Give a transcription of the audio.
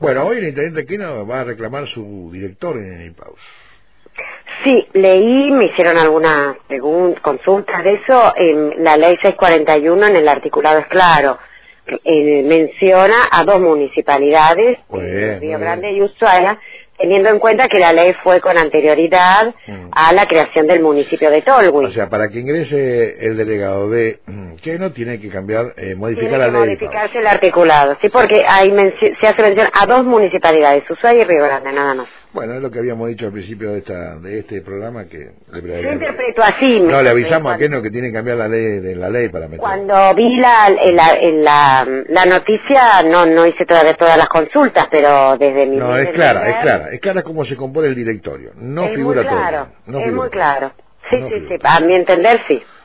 Bueno, hoy el intendente Aquino va a reclamar su director en el IPAUS. Sí, leí, me hicieron algunas consultas de eso. La ley 641 en el articulado es claro. Menciona a 2 municipalidades, Río Grande y Ushuaia, teniendo en cuenta que la ley fue con anterioridad a la creación del municipio de Tolwyn. O sea, para que ingrese el delegado de que no tiene que cambiar, modificar la ley. Modificarse el articulado, sí, porque ahí se hace mención a 2 municipalidades, Ushuaia y Río Grande, nada más. Bueno, es lo que habíamos dicho al principio de este programa, que yo interpreto así. No, le avisamos a Aquino que tiene que cambiar la ley para meter. Cuando vi la noticia, no hice todavía todas las consultas, pero desde mi... No, es clara cómo se compone el directorio, no figura todo. Es muy claro, sí, a mi entender sí.